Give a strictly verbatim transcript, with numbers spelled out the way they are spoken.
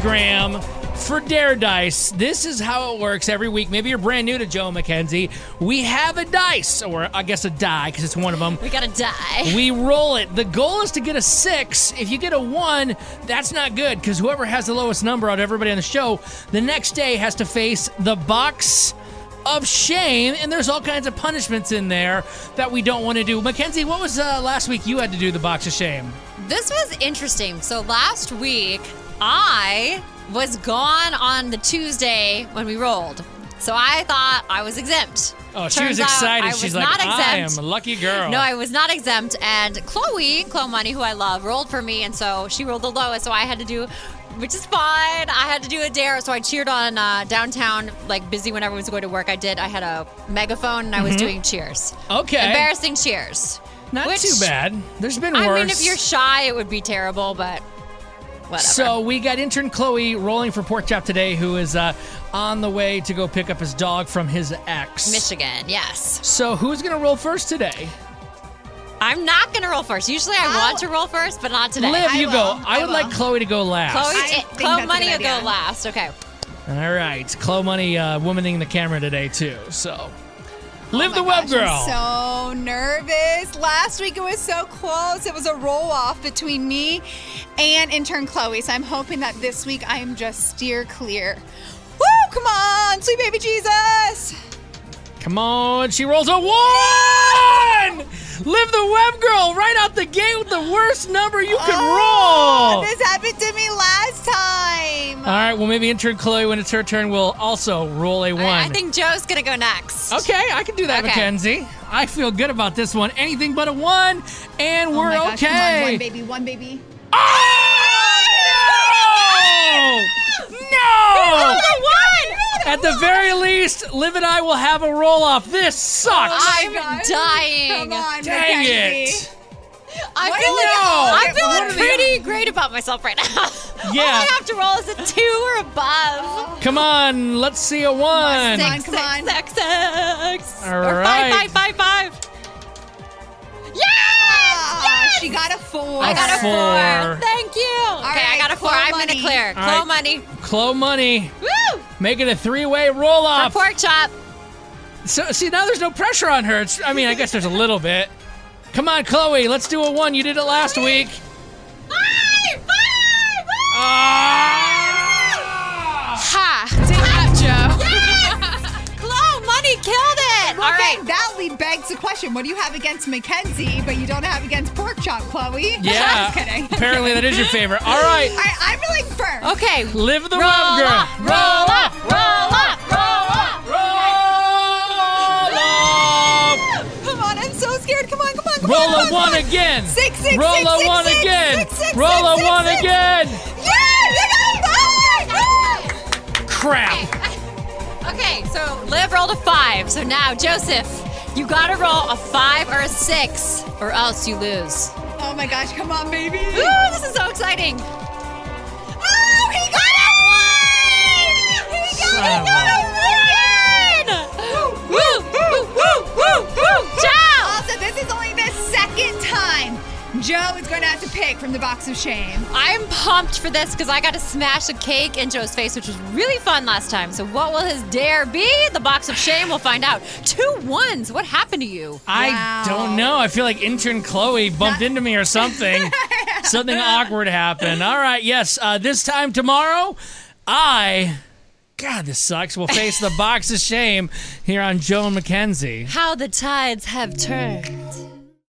Instagram for Dare Dice. This is how it works every week. Maybe you're brand new to Joe McKenzie. We have a dice, or I guess a die, because it's one of them. We got a die. We roll it. The goal is to get a six. If you get a one, that's not good, because whoever has the lowest number out of everybody on the show, the next day has to face the box of shame, and there's all kinds of punishments in there that we don't want to do. Mackenzie, what was uh, last week you had to do the box of shame? This was interesting. So last week, I was gone on the Tuesday when we rolled. So I thought I was exempt. Oh, she Turns was excited. out I was She's not like, I am exempt. a lucky girl. No, I was not exempt. And Chloe, Chloe Money, who I love, rolled for me. And so she rolled the lowest. So I had to do, which is fine. I had to do a dare. So I cheered on uh, downtown, like busy when everyone was going to work. I did. I had a megaphone and I was Mm-hmm. doing cheers. Okay. Embarrassing cheers. Not Which, too bad. There's been I worse. mean, if you're shy, it would be terrible, but whatever. So we got intern Chloe rolling for Pork Chop today, who is uh, on the way to go pick up his dog from his ex. Michigan, yes. So who's going to roll first today? I'm not going to roll first. Usually I I'll- want to roll first, but not today. Liv, I you will. go. I, I would will. like Chloe to go last. Chloe, I it, think Chloe that's a Money good will go idea. last. Okay. All right. Chloe Money uh, womaning the camera today, too. So, Liv Oh the my Web gosh, Girl. I'm so nervous. Last week it was so close. It was a roll off between me and intern Chloe. So I'm hoping that this week I am just steer clear. Woo! Come on, sweet baby Jesus. Come on. She rolls a one! Liv the Web Girl right out the gate with the worst number you can Oh, roll. this happened to me last time. All right. Well, maybe intern Chloe, when it's her turn, will also roll a one. I, I think Joe's going to go next. Okay, I can do that, Okay. Mackenzie. I feel good about this one. Anything but a one, and Oh we're my gosh, okay. Come on, one baby, one baby. Oh! No! Oh, No! one! At the very least, Liv and I will have a roll off. This sucks. I'm gosh. dying. Come on, Dang Mackenzie. it. I'm What feeling, is it? I'm What feeling are the- pretty great about myself right now. Yeah. All I have to roll is a two or above. Come on, let's see a one. Come on, come on. Six, six, six. All or right. five, five, five, five. Yes! Ah, Yes! she got a four. I got a four. four. Thank you. okay, I right, got a four. Chloe I'm going to Money. clear. All Chloe right. Money. Chloe Money, Woo! make it a three-way roll For off. pork chop. So, see, now there's no pressure on her. It's, I mean, I guess there's a little bit. Come on, Chloe, let's do a one. You did it last week. Five! Five! Woo! Ah! Ha! Take that, Joe. Yes! Chloe Money killed it. All Okay, right. that lead begs the question: what do you have against Mackenzie, but you don't have against Pork Chop, Chloe? Yeah. Just kidding. Apparently, that is your favorite. All right. I, I'm feeling firm. Okay. Live the Roll Web Girl. up, roll up, roll up, roll up. Roll up. Come on, I'm so scared. Come on, come on, come Roll on. come a on, one come on. again. Six, six, Roll six, a six, one six, again. six, six, Roll six, a six, one six. again. Yes! I got five! Crap. Okay, so Liv rolled a five. So now, Joseph, you gotta roll a five or a six, or else you lose. Oh my gosh, come on, baby. Ooh, this is so exciting. Oh, he got a one! He got Son it! of got a- a Woo, woo, woo, woo, woo. Ciao! Also, this is only the second time Joe is going to have to pick from the box of shame. I'm pumped for this because I got to smash a cake in Joe's face, which was really fun last time. So what will his dare be? The box of shame, we'll find out. Two ones. What happened to you? I Wow. don't know. I feel like intern Chloe bumped into me or something. Something awkward happened. All right, yes. Uh, this time tomorrow, I, God, this sucks, will face the box of shame here on Joe and Mackenzie. How the tides have turned.